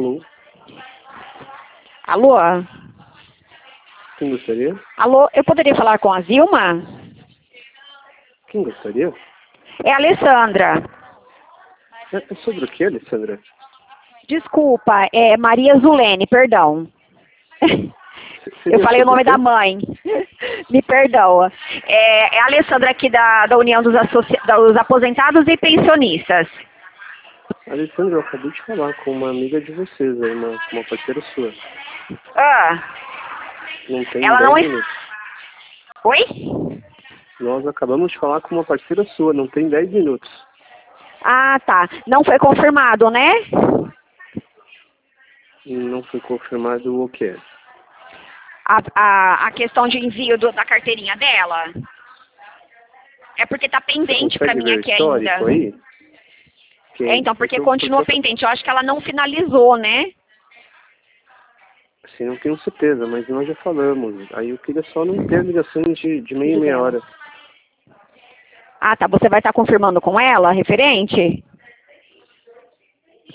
Alô? Alô? Quem gostaria? Alô, eu poderia falar com a Zilma? Quem gostaria? É a Alessandra. É sobre o que, Alessandra? Desculpa, é Maria Zulene, perdão. Eu falei o nome da mãe. Me perdoa. É a Alessandra aqui da União dos Aposentados e Pensionistas. Alessandra, eu acabei de falar com uma amiga de vocês, aí, uma parceira sua. Ah. Não tem Ela 10 não... minutos. Oi? Nós acabamos de falar com uma parceira sua, não tem 10 minutos. Ah, tá. Não foi confirmado, né? Não foi confirmado o quê? A questão de envio da carteirinha dela. É porque tá pendente pra mim aqui ainda. Aí? Então, porque continua pendente. Eu acho que ela não finalizou, né? Assim, não tenho certeza, mas nós já falamos. Aí eu queria só não ter ligação de meia hora. Ah, tá. Você vai estar confirmando com ela, referente?